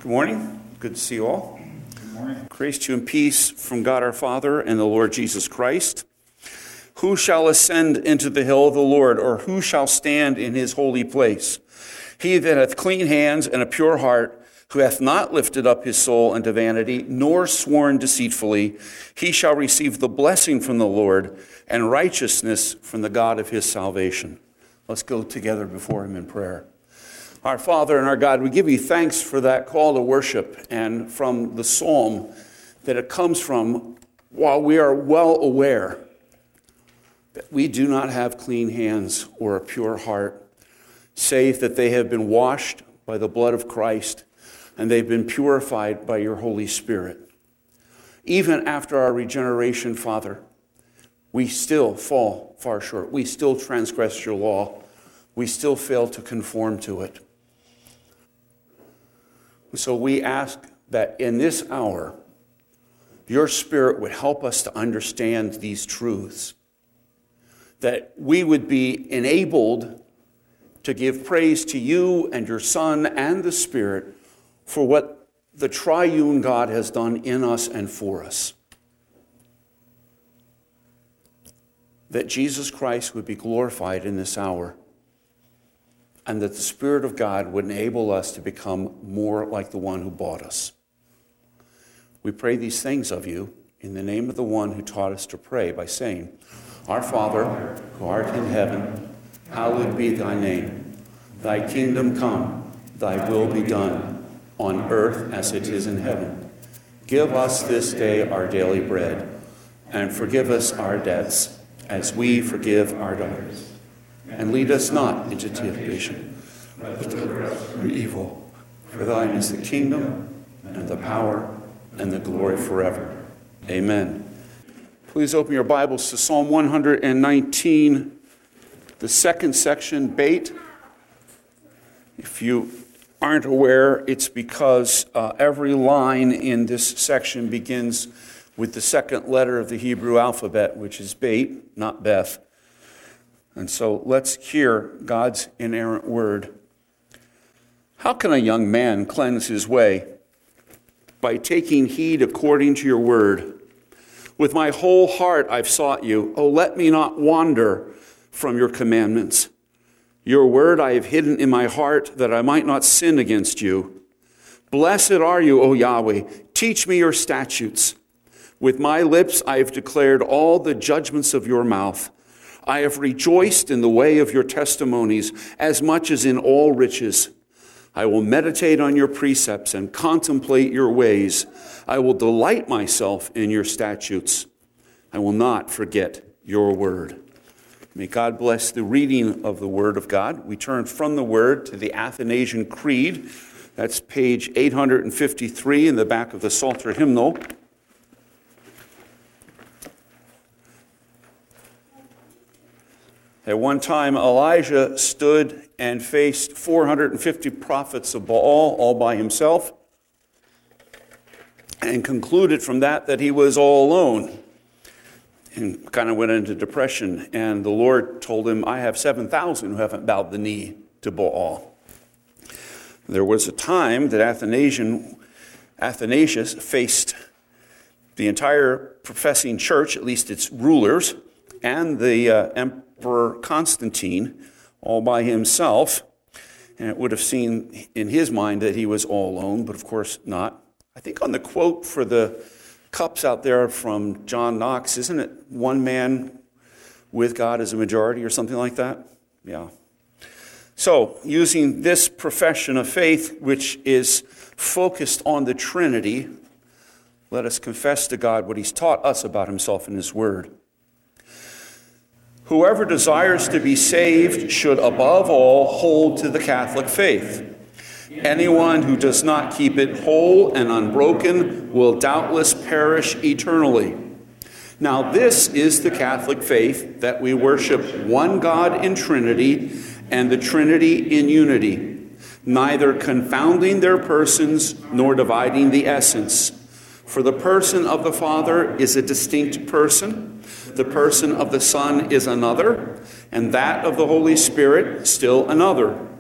Good morning. Good to see you all. Good morning. Grace to you and peace from God our Father and the Lord Jesus Christ. Who shall ascend into the hill of the Lord, or who shall stand in his holy place? He that hath clean hands and a pure heart, who hath not lifted up his soul unto vanity, nor sworn deceitfully, he shall receive the blessing from the Lord and righteousness from the God of his salvation. Let's go together before him in prayer. Our Father and our God, we give you thanks for that call to worship and from the psalm that it comes from, while we are well aware that we do not have clean hands or a pure heart, save that they have been washed by the blood of Christ and they've been purified by your Holy Spirit. Even after our regeneration, Father, we still fall far short. We still transgress your law. We still fail to conform to it. So we ask that in this hour, your Spirit would help us to understand these truths, that we would be enabled to give praise to you and your Son and the Spirit for what the triune God has done in us and for us. That Jesus Christ would be glorified in this hour, and that the Spirit of God would enable us to become more like the one who bought us. We pray these things of you in the name of the one who taught us to pray by saying, Our Father, who art in heaven, hallowed be thy name. Thy kingdom come, thy will be done, on earth as it is in heaven. Give us this day our daily bread, and forgive us our debts, as we forgive our debtors. And lead us not into temptation, but deliver us from evil. For thine is the kingdom, and the power, and the glory forever. Amen. Please open your Bibles to Psalm 119, the second section, Beit. If you aren't aware, it's because every line in this section begins with the second letter of the Hebrew alphabet, which is Beit, not Beth. And so let's hear God's inerrant word. How can a young man cleanse his way? By taking heed according to your word. With my whole heart I've sought you. Oh, let me not wander from your commandments. Your word I have hidden in my heart, that I might not sin against you. Blessed are you, O Yahweh. Teach me your statutes. With my lips I have declared all the judgments of your mouth. I have rejoiced in the way of your testimonies as much as in all riches. I will meditate on your precepts and contemplate your ways. I will delight myself in your statutes. I will not forget your word. May God bless the reading of the word of God. We turn from the word to the Athanasian Creed. That's page 853 in the back of the Psalter hymnal. At one time, Elijah stood and faced 450 prophets of Baal all by himself, and concluded from that he was all alone, and kind of went into depression. And the Lord told him, I have 7,000 who haven't bowed the knee to Baal. There was a time that Athanasius faced the entire professing church, at least its rulers, and the Emperor Constantine all by himself, and it would have seemed in his mind that he was all alone, but of course not. I think on the quote for the cups out there from John Knox, isn't it one man with God as a majority or something like that? Yeah. So, using this profession of faith, which is focused on the Trinity, let us confess to God what he's taught us about himself in his word. Whoever desires to be saved should above all hold to the Catholic faith. Anyone who does not keep it whole and unbroken will doubtless perish eternally. Now this is the Catholic faith, that we worship one God in Trinity and the Trinity in unity, neither confounding their persons nor dividing the essence. For the person of the Father is a distinct person, the person of the Son is another, and that of the Holy Spirit still another.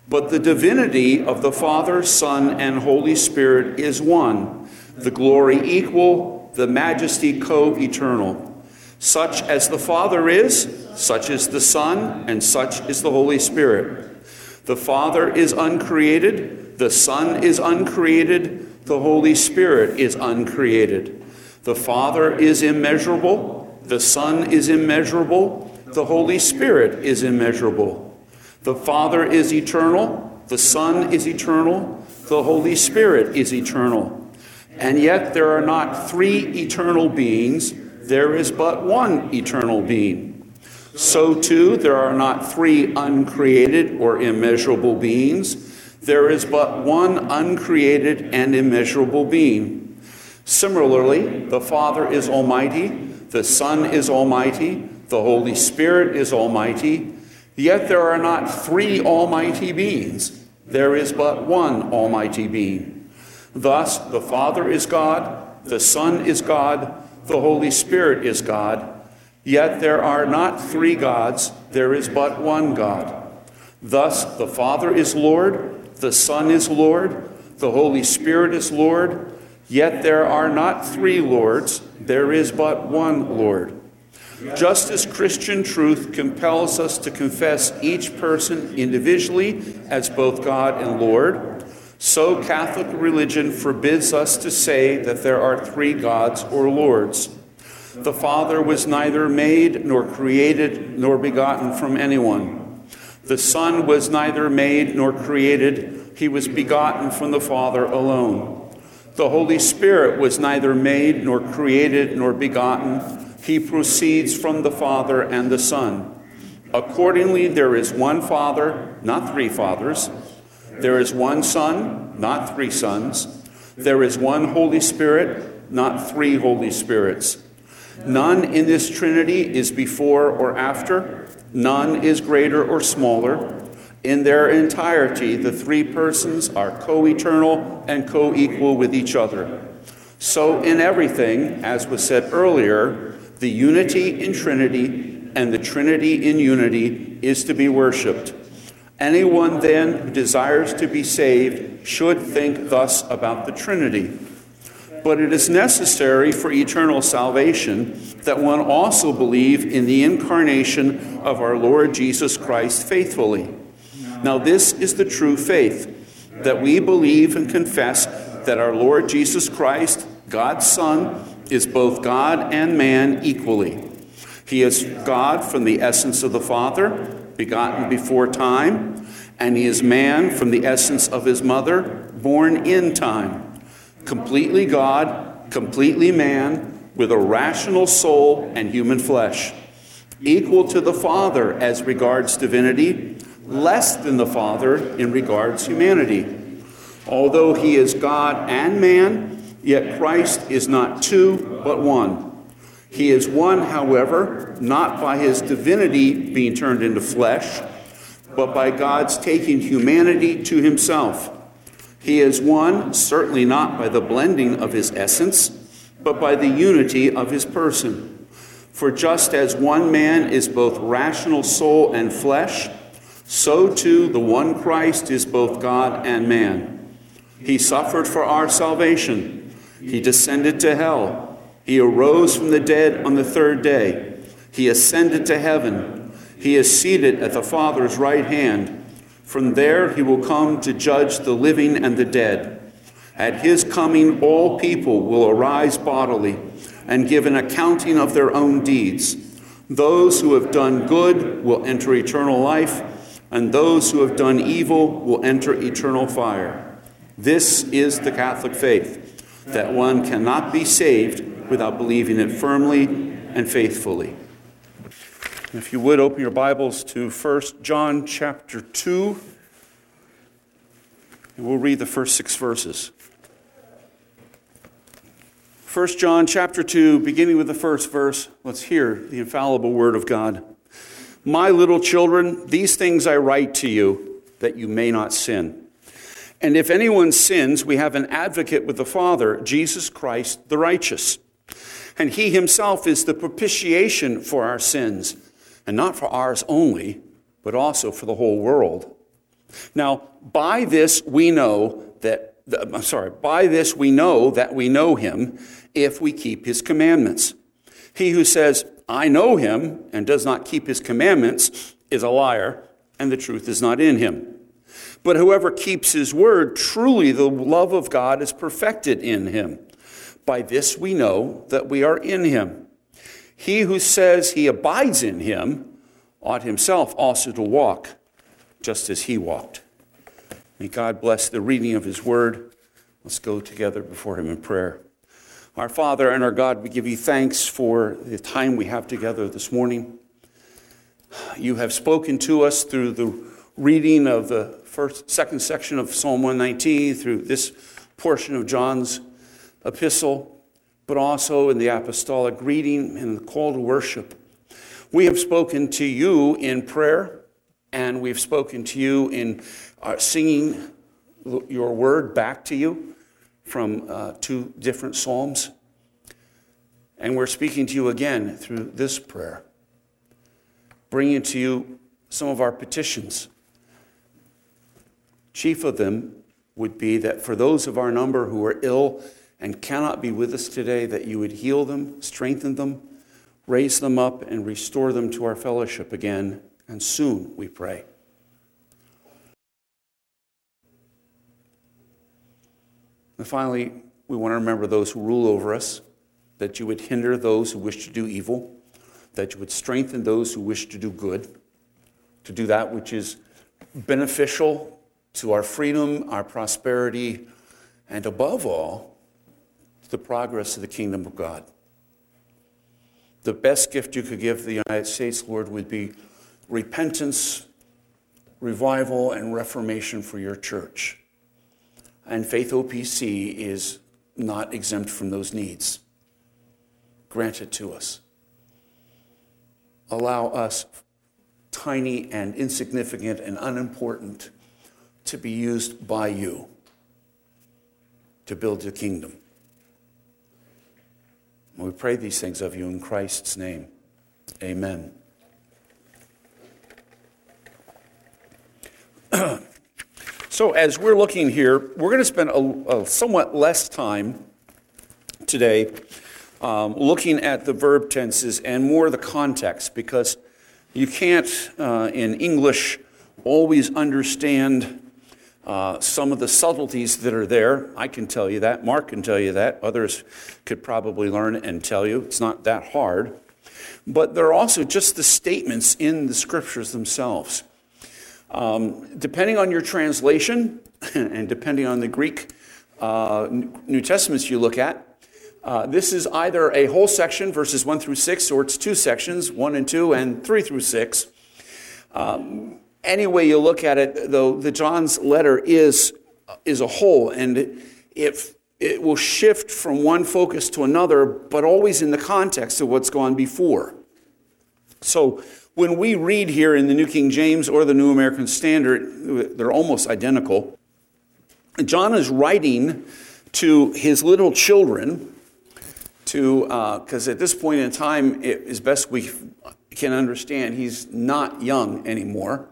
But the divinity of the Father, Son, and Holy Spirit is one, the glory equal, the majesty co-eternal. Such as the Father is, such is the Son, and such is the Holy Spirit. The Father is uncreated, the Son is uncreated, the Holy Spirit is uncreated. The Father is immeasurable, the Son is immeasurable, the Holy Spirit is immeasurable. The Father is eternal, the Son is eternal, the Holy Spirit is eternal. And yet there are not three eternal beings, there is but one eternal being. So too, there are not three uncreated or immeasurable beings. There is but one uncreated and immeasurable being. Similarly, the Father is almighty, the Son is almighty, the Holy Spirit is almighty. Yet there are not three almighty beings. There is but one almighty being. Thus, the Father is God, the Son is God, the Holy Spirit is God, yet there are not three gods, there is but one God. Thus, the Father is Lord, the Son is Lord, the Holy Spirit is Lord, yet there are not three Lords, there is but one Lord. Just as Christian truth compels us to confess each person individually as both God and Lord, so Catholic religion forbids us to say that there are three gods or lords. The Father was neither made nor created nor begotten from anyone. The Son was neither made nor created. He was begotten from the Father alone. The Holy Spirit was neither made nor created nor begotten. He proceeds from the Father and the Son. Accordingly, there is one Father, not three fathers. There is one Son, not three sons. There is one Holy Spirit, not three Holy Spirits. None in this Trinity is before or after. None is greater or smaller. In their entirety, the three persons are co-eternal and co-equal with each other. So in everything, as was said earlier, the unity in Trinity and the Trinity in unity is to be worshipped. Anyone then who desires to be saved should think thus about the Trinity. But it is necessary for eternal salvation that one also believe in the incarnation of our Lord Jesus Christ faithfully. Now this is the true faith, that we believe and confess that our Lord Jesus Christ, God's Son, is both God and man equally. He is God from the essence of the Father, begotten before time, and he is man from the essence of his mother, born in time. Completely God, completely man, with a rational soul and human flesh. Equal to the Father as regards divinity, less than the Father in regards humanity. Although he is God and man, yet Christ is not two, but one. He is one, however, not by his divinity being turned into flesh, but by God's taking humanity to himself. He is one, certainly not by the blending of his essence, but by the unity of his person. For just as one man is both rational soul and flesh, so too the one Christ is both God and man. He suffered for our salvation. He descended to hell. He arose from the dead on the third day. He ascended to heaven. He is seated at the Father's right hand. From there he will come to judge the living and the dead. At his coming, all people will arise bodily and give an accounting of their own deeds. Those who have done good will enter eternal life, and those who have done evil will enter eternal fire. This is the Catholic faith, that one cannot be saved without believing it firmly and faithfully. If you would, open your Bibles to 1 John chapter 2, and we'll read the first 6 verses. 1 John chapter 2, beginning with the first verse, let's hear the infallible word of God. My little children, these things I write to you, that you may not sin. And if anyone sins, we have an advocate with the Father, Jesus Christ the righteous. And he himself is the propitiation for our sins, and not for ours only, but also for the whole world. Now, by this we know that we know him if we keep his commandments. He who says, I know him, and does not keep his commandments is a liar, and the truth is not in him. But whoever keeps his word, truly the love of God is perfected in him. By this we know that we are in him. He who says he abides in him ought himself also to walk, just as he walked. May God bless the reading of his word. Let's go together before him in prayer. Our Father and our God, we give you thanks for the time we have together this morning. You have spoken to us through the reading of the second section of Psalm 119, through this portion of John's epistle, but also in the apostolic reading and the call to worship. We have spoken to you in prayer, and we've spoken to you in singing your word back to you from two different psalms. And we're speaking to you again through this prayer, bringing to you some of our petitions. Chief of them would be that for those of our number who are ill and cannot be with us today, that you would heal them, strengthen them, raise them up, and restore them to our fellowship again, and soon, we pray. And finally, we want to remember those who rule over us, that you would hinder those who wish to do evil, that you would strengthen those who wish to do good, to do that which is beneficial to our freedom, our prosperity, and above all, to the progress of the kingdom of God. The best gift you could give the United States, Lord, would be repentance, revival, and reformation for your church. And Faith OPC is not exempt from those needs. Grant it to us. Allow us, tiny and insignificant and unimportant, to be used by you to build the kingdom. And we pray these things of you in Christ's name. Amen. So as we're looking here, we're going to spend a somewhat less time today looking at the verb tenses and more the context, because you can't, in English, always understand some of the subtleties that are there. I can tell you that. Mark can tell you that. Others could probably learn and tell you. It's not that hard. But there are also just the statements in the scriptures themselves. Depending on your translation and depending on the Greek New Testaments you look at, this is either a whole section, verses 1 through 6, or it's two sections, 1 and 2, and 3 through 6. Any way you look at it, though, the John's letter is a whole, and it will shift from one focus to another, but always in the context of what's gone before. So when we read here in the New King James or the New American Standard, they're almost identical. John is writing to his little children, because at this point in time, as best we can understand, he's not young anymore.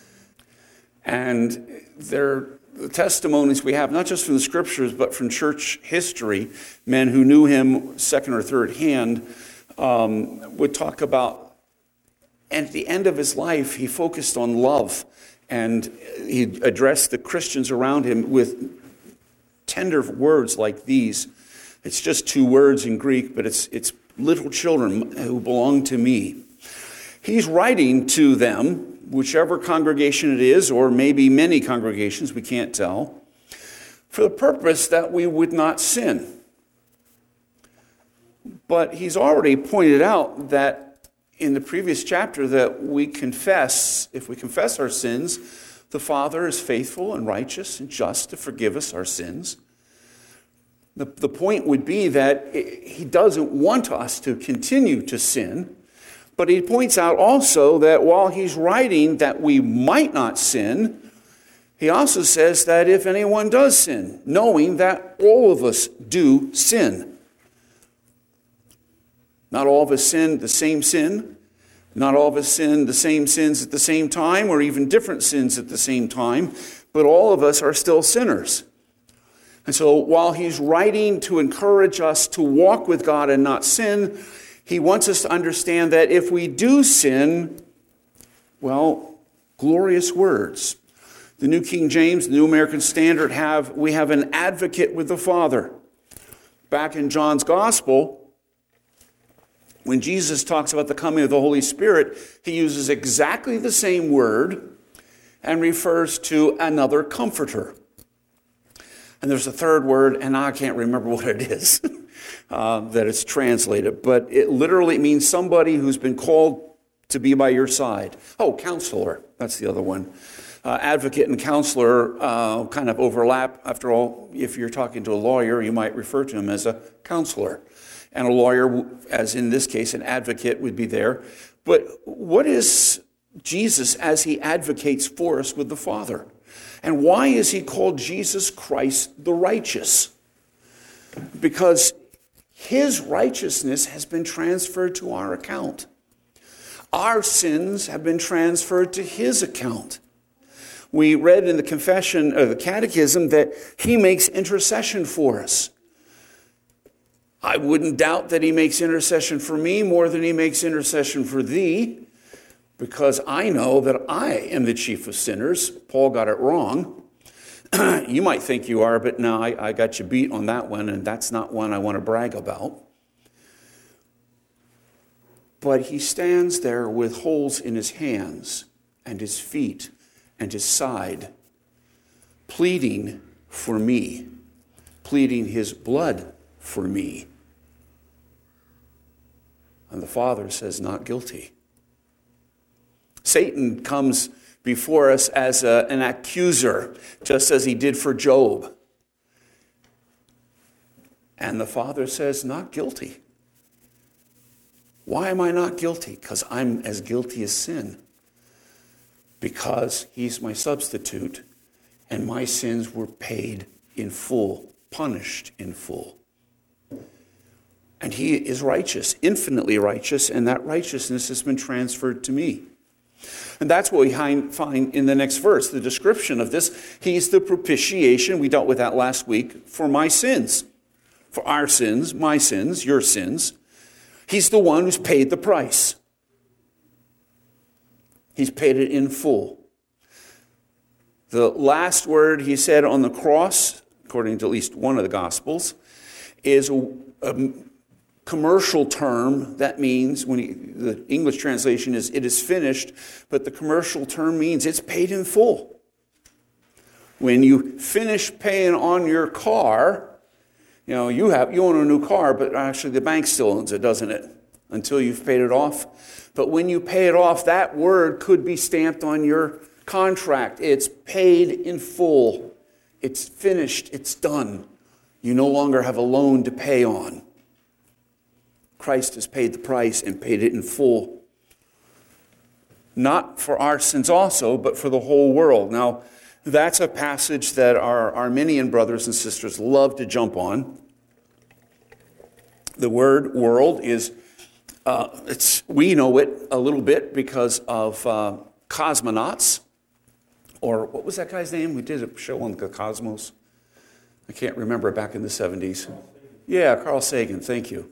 And the testimonies we have, not just from the scriptures, but from church history, men who knew him second or third hand, would talk about, and at the end of his life, he focused on love, and he addressed the Christians around him with tender words like these. It's just two words in Greek, but it's little children who belong to me. He's writing to them, whichever congregation it is, or maybe many congregations, we can't tell, for the purpose that we would not sin. But he's already pointed out that in the previous chapter that we confess, if we confess our sins, the Father is faithful and righteous and just to forgive us our sins. The point would be that he doesn't want us to continue to sin, but he points out also that while he's writing that we might not sin, he also says that if anyone does sin, knowing that all of us do sin. Not all of us sin the same sin, Not all of us sin the same sins at the same time, or even different sins at the same time, but all of us are still sinners. And so while he's writing to encourage us to walk with God and not sin, he wants us to understand that if we do sin, well, glorious words. The New King James, the New American Standard we have an advocate with the Father. Back in John's Gospel, when Jesus talks about the coming of the Holy Spirit, he uses exactly the same word and refers to another comforter. And there's a third word, and I can't remember what it is that it's translated, but it literally means somebody who's been called to be by your side. Oh, counselor, that's the other one. Advocate and counselor kind of overlap. After all, if you're talking to a lawyer, you might refer to him as a counselor. And a lawyer, as in this case, an advocate would be there. But what is Jesus as he advocates for us with the Father? And why is he called Jesus Christ the righteous? Because his righteousness has been transferred to our account. Our sins have been transferred to his account. We read in the confession of the catechism that he makes intercession for us. I wouldn't doubt that he makes intercession for me more than he makes intercession for thee, because I know that I am the chief of sinners. Paul got it wrong. You might think you are, but no, I got you beat on that one, and that's not one I want to brag about. But he stands there with holes in his hands and his feet and his side, pleading for me, pleading his blood for me. And the Father says, not guilty. Satan comes before us as an accuser, just as he did for Job. And the Father says, not guilty. Why am I not guilty? Because I'm as guilty as sin. Because he's my substitute, and my sins were paid in full, punished in full. And he is righteous, infinitely righteous, and that righteousness has been transferred to me. And that's what we find in the next verse, the description of this. He's the propitiation, we dealt with that last week, for my sins. For our sins, my sins, your sins. He's the one who's paid the price. He's paid it in full. The last word he said on the cross, according to at least one of the Gospels, is a commercial term. That means, the English translation is, it is finished, but the commercial term means it's paid in full. When you finish paying on your car, you own a new car, but actually the bank still owns it, doesn't it? Until you've paid it off. But when you pay it off, that word could be stamped on your contract. It's paid in full. It's finished. It's done. You no longer have a loan to pay on. Christ has paid the price and paid it in full. Not for our sins also, but for the whole world. Now, that's a passage that our Arminian brothers and sisters love to jump on. The word world is, we know it a little bit because of cosmonauts. Or what was that guy's name? We did a show on the cosmos. I can't remember, back in the 70s. Yeah, Carl Sagan, thank you.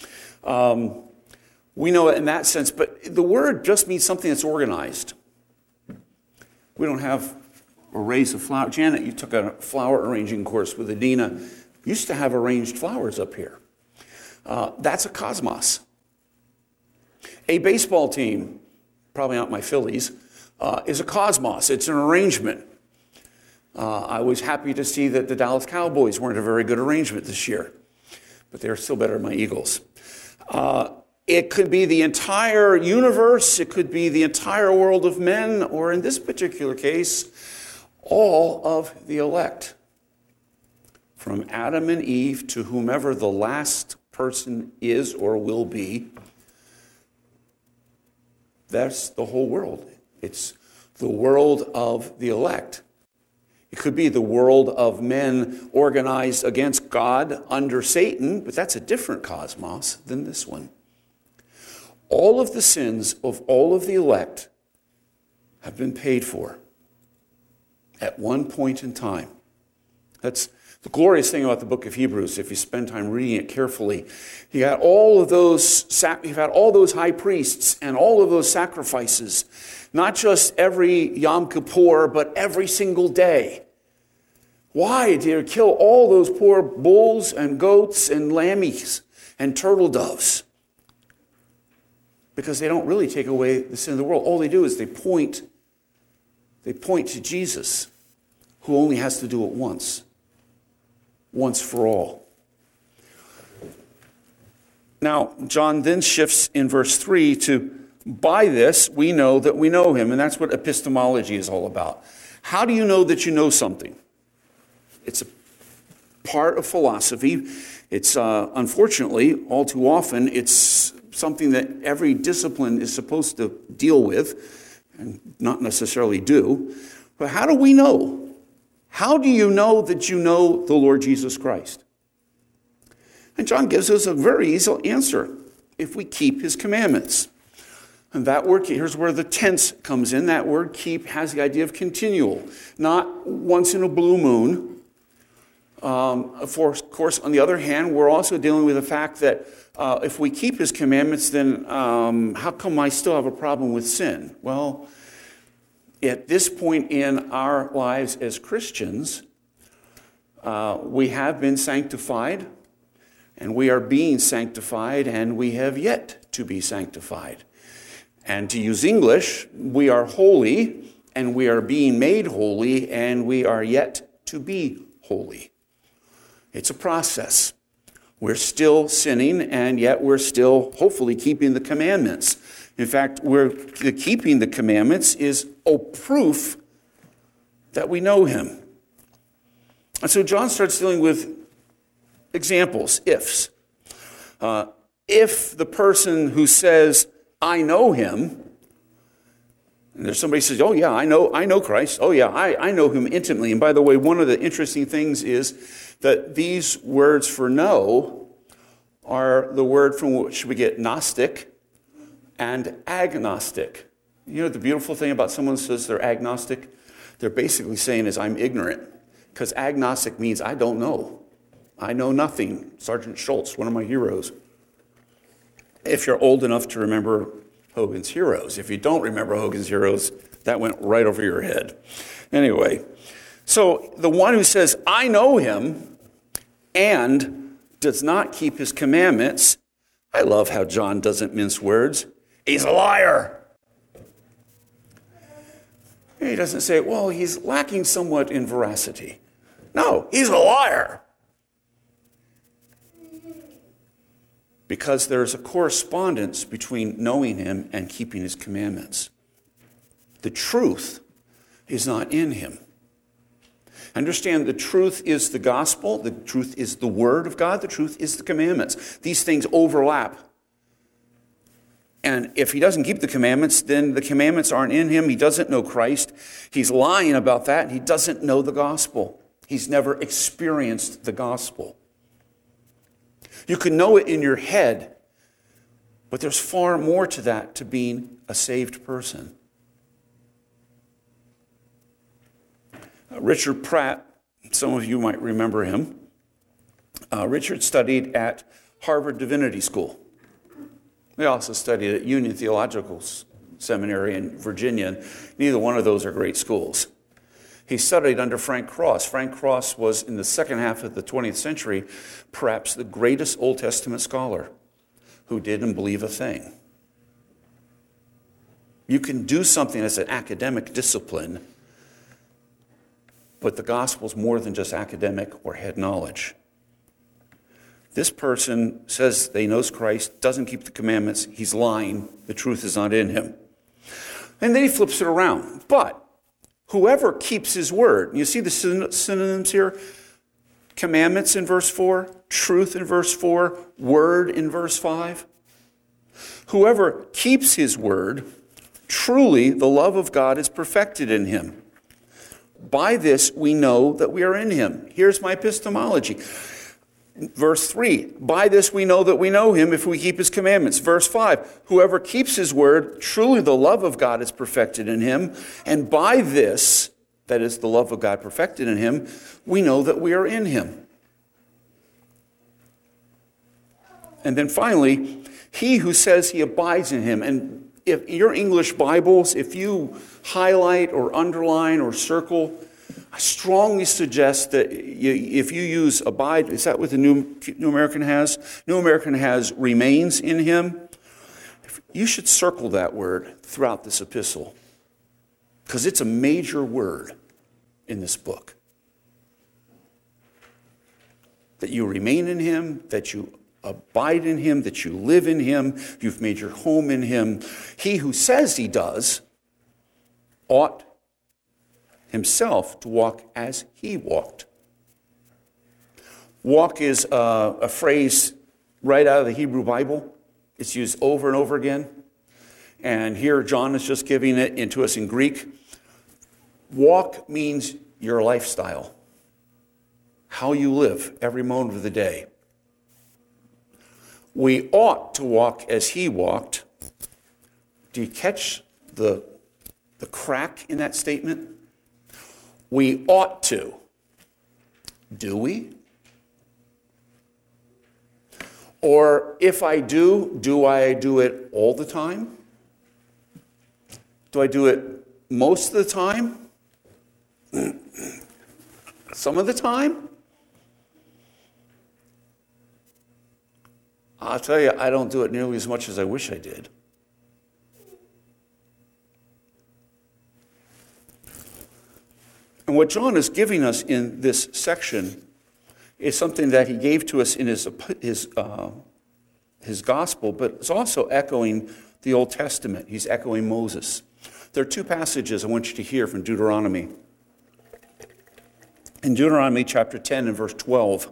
We know it in that sense, but the word just means something that's organized. We don't have arrays of flowers. Janet, you took a flower arranging course with Adina. Used to have arranged flowers up here. That's a cosmos. A baseball team, probably not my Phillies, is a cosmos. It's an arrangement. I was happy to see that the Dallas Cowboys weren't a very good arrangement this year, but they're still better than my Eagles. It could be the entire universe. It could be the entire world of men, or in this particular case, all of the elect. From Adam and Eve to whomever the last person is or will be. That's the whole world. It's the world of the elect. It could be the world of men organized against God under Satan, but that's a different cosmos than this one. All of the sins of all of the elect have been paid for at one point in time. That's the glorious thing about the book of Hebrews, if you spend time reading it carefully. You had all those high priests and all of those sacrifices, not just every Yom Kippur, but every single day. Why did you kill all those poor bulls and goats and lammies and turtle doves? Because they don't really take away the sin of the world. All they do is they point to Jesus, who only has to do it once for all. Now, John then shifts in verse 3 to, by this we know that we know him. And that's what epistemology is all about. How do you know that you know something? It's a part of philosophy. It's, unfortunately, all too often, it's something that every discipline is supposed to deal with, and not necessarily do. But how do we know? How do you know that you know the Lord Jesus Christ? And John gives us a very easy answer. If we keep his commandments. And that word, here's where the tense comes in. That word keep has the idea of continual, not once in a blue moon. Of course, on the other hand, we're also dealing with the fact that if we keep his commandments, then how come I still have a problem with sin? Well, at this point in our lives as Christians, we have been sanctified, and we are being sanctified, and we have yet to be sanctified. And to use English, we are holy, and we are being made holy, and we are yet to be holy. It's a process. We're still sinning, and yet we're still hopefully keeping the commandments. In fact, keeping the commandments is a proof that we know him. And so John starts dealing with examples, ifs. If the person who says, I know him, and there's somebody who says, oh yeah, I know Christ. Oh yeah, I know him intimately. And by the way, one of the interesting things is that these words for know are the word from which we get Gnostic and agnostic. You know the beautiful thing about someone who says they're agnostic? They're basically saying is I'm ignorant. Because agnostic means I don't know. I know nothing. Sergeant Schultz, one of my heroes. If you're old enough to remember Hogan's Heroes. If you don't remember Hogan's Heroes, that went right over your head. Anyway, so the one who says, I know him, and does not keep his commandments, I love how John doesn't mince words. He's a liar. He doesn't say, well, he's lacking somewhat in veracity. No, he's a liar. Because there's a correspondence between knowing him and keeping his commandments. The truth is not in him. Understand, the truth is the gospel, the truth is the word of God, the truth is the commandments. These things overlap. And if he doesn't keep the commandments, then the commandments aren't in him. He doesn't know Christ. He's lying about that. He doesn't know the gospel. He's never experienced the gospel. You can know it in your head, but there's far more to that, to being a saved person. Richard Pratt, some of you might remember him. Richard studied at Harvard Divinity School. He also studied at Union Theological Seminary in Virginia. Neither one of those are great schools. He studied under Frank Cross. Frank Cross was, in the second half of the 20th century, perhaps the greatest Old Testament scholar who didn't believe a thing. You can do something as an academic discipline, but the gospel is more than just academic or head knowledge. This person says they knows Christ, doesn't keep the commandments, he's lying, the truth is not in him. And then he flips it around. But whoever keeps his word, you see the synonyms here? Commandments in verse 4, truth in verse 4, word in verse 5. Whoever keeps his word, truly the love of God is perfected in him. By this we know that we are in him. Here's my epistemology. Verse 3, by this we know that we know him if we keep his commandments. Verse 5, whoever keeps his word, truly the love of God is perfected in him. And by this, that is the love of God perfected in him, we know that we are in him. And then finally, he who says he abides in him. And if in your English Bibles, if you highlight or underline or circle, I strongly suggest that if you use abide, is that what the New American has? New American has remains in him. You should circle that word throughout this epistle because it's a major word in this book. That you remain in him, that you abide in him, that you live in him, you've made your home in him. He who says he does ought himself to walk as he walked. Walk is a phrase right out of the Hebrew Bible. It's used over and over again. And here John is just giving it into us in Greek. Walk means your lifestyle, how you live every moment of the day. We ought to walk as he walked. Do you catch the crack in that statement? We ought to. Do we? Or if I do I do it all the time? Do I do it most of the time? Some of the time? I'll tell you, I don't do it nearly as much as I wish I did. And what John is giving us in this section is something that he gave to us in his gospel, but it's also echoing the Old Testament. He's echoing Moses. There are two passages I want you to hear from Deuteronomy. In Deuteronomy chapter 10 and verse 12,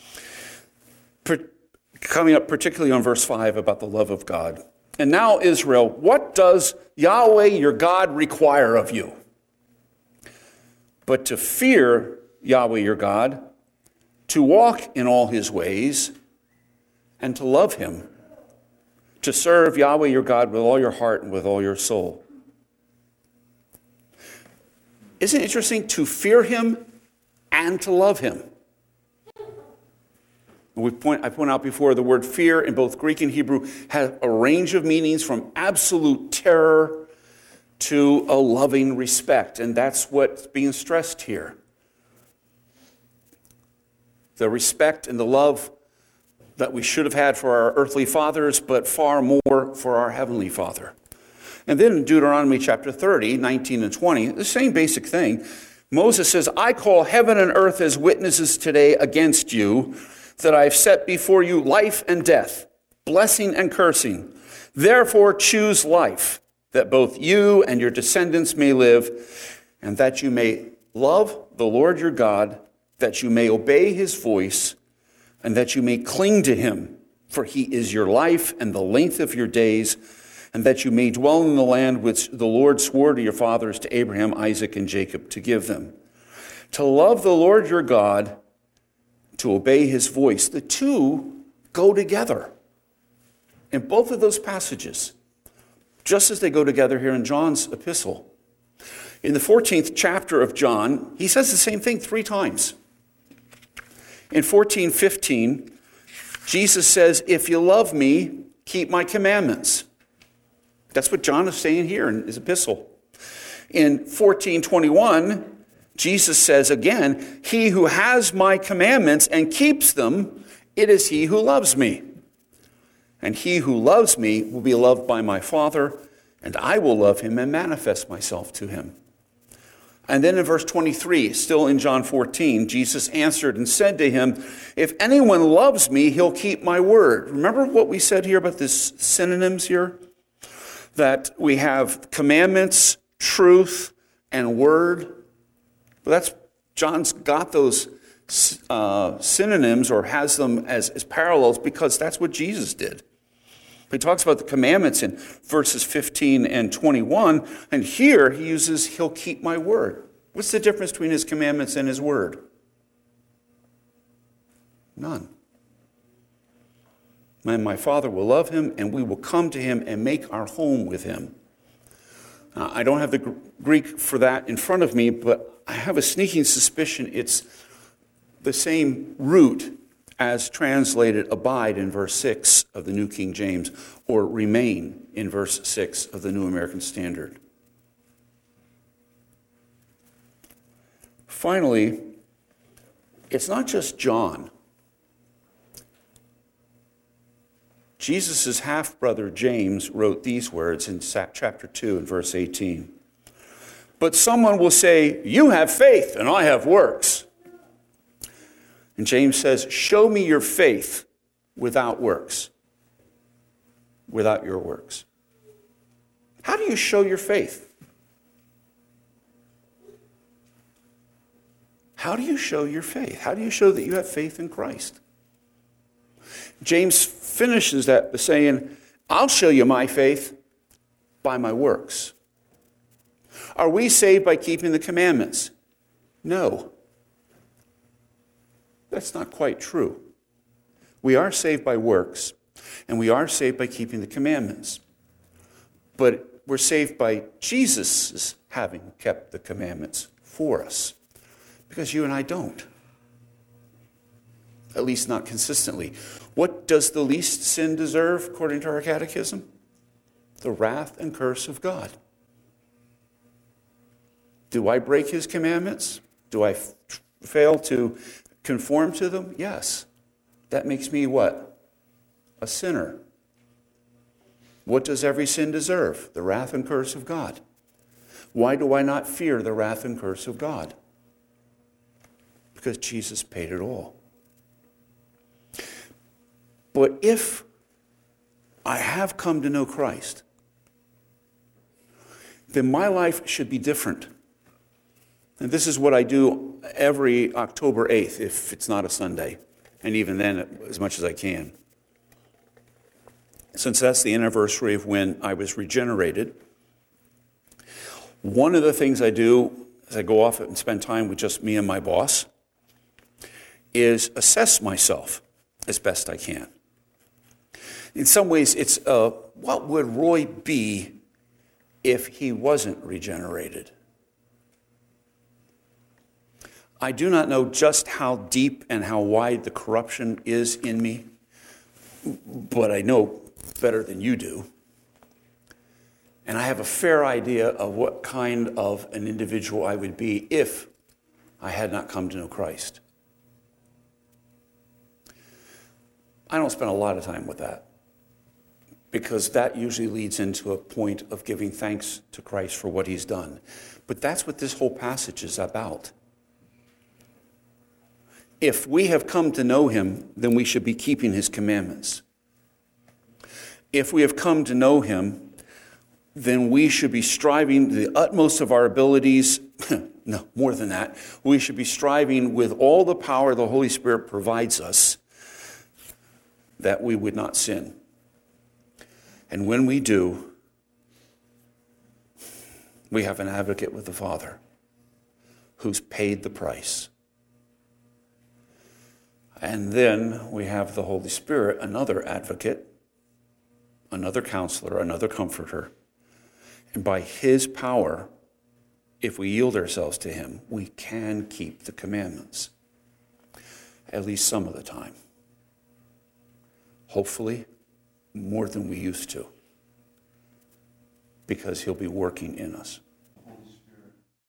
coming up particularly on verse 5 about the love of God. And now, Israel, what does Yahweh your God require of you? But to fear Yahweh your God, to walk in all his ways, and to love him, to serve Yahweh your God with all your heart and with all your soul. Isn't it interesting to fear him and to love him? I point out before the word fear in both Greek and Hebrew has a range of meanings from absolute terror to a loving respect, and that's what's being stressed here. The respect and the love that we should have had for our earthly fathers, but far more for our heavenly Father. And then in Deuteronomy chapter 30, 19 and 20, the same basic thing. Moses says, I call heaven and earth as witnesses today against you, that I have set before you life and death, blessing and cursing. Therefore choose life, that both you and your descendants may live, and that you may love the Lord your God, that you may obey his voice, and that you may cling to him, for he is your life and the length of your days, and that you may dwell in the land which the Lord swore to your fathers, to Abraham, Isaac, and Jacob, to give them. To love the Lord your God, to obey his voice. The two go together in both of those passages, just as they go together here in John's epistle. In the 14th chapter of John, he says the same thing 3 times. In 14:15, Jesus says, if you love me, keep my commandments. That's what John is saying here in his epistle. In 14:21, Jesus says again, he who has my commandments and keeps them, it is he who loves me. And he who loves me will be loved by my Father, and I will love him and manifest myself to him. And then in verse 23, still in John 14, Jesus answered and said to him, if anyone loves me, he'll keep my word. Remember what we said here about this synonyms here? That we have commandments, truth, and word. Well, that's John's got those synonyms or has them as parallels because that's what Jesus did. He talks about the commandments in verses 15 and 21, and here he uses, he'll keep my word. What's the difference between his commandments and his word? None. And my Father will love him, and we will come to him and make our home with him. I don't have the Greek for that in front of me, but I have a sneaking suspicion it's the same root as translated abide in verse 6 of the New King James, or remain in verse 6 of the New American Standard. Finally, it's not just John. Jesus' half-brother James wrote these words in chapter 2 and verse 18. But someone will say, you have faith and I have works. And James says, show me your faith without works. Without your works. How do you show your faith? How do you show your faith? How do you show that you have faith in Christ? James finishes that by saying, I'll show you my faith by my works. Are we saved by keeping the commandments? No. That's not quite true. We are saved by works, and we are saved by keeping the commandments. But we're saved by Jesus' having kept the commandments for us, because you and I don't. At least not consistently. What does the least sin deserve, according to our catechism? The wrath and curse of God. Do I break his commandments? Do I fail to conform to them? Yes. That makes me what? A sinner. What does every sin deserve? The wrath and curse of God. Why do I not fear the wrath and curse of God? Because Jesus paid it all. But if I have come to know Christ, then my life should be different. And this is what I do every October 8th, if it's not a Sunday, and even then, as much as I can. Since that's the anniversary of when I was regenerated, one of the things I do as I go off and spend time with just me and my boss is assess myself as best I can. In some ways, it's what would Roy be if he wasn't regenerated? I do not know just how deep and how wide the corruption is in me, but I know better than you do. And I have a fair idea of what kind of an individual I would be if I had not come to know Christ. I don't spend a lot of time with that, because that usually leads into a point of giving thanks to Christ for what he's done. But that's what this whole passage is about. If we have come to know him, then we should be keeping his commandments. If we have come to know him, then we should be striving to the utmost of our abilities. No, more than that. We should be striving with all the power the Holy Spirit provides us that we would not sin. And when we do, we have an advocate with the Father who's paid the price. And then we have the Holy Spirit, another advocate, another counselor, another comforter. And by his power, if we yield ourselves to him, we can keep the commandments, at least some of the time. Hopefully, more than we used to, because he'll be working in us.